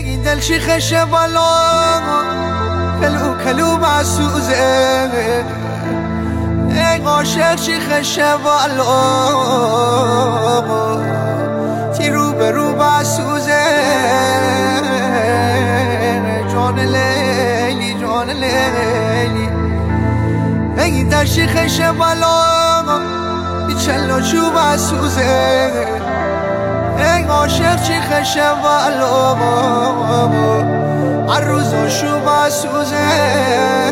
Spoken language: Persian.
این دل شیخشه بالا کلو مسوزه ای عاشق شیخشه بالا تی رو به رو مسوزه جان لیلی جان لیلی ای دل شیخشه بالا چلو چو مسوزه ای عاشق شیخشه بالا هر روز شو مسوزه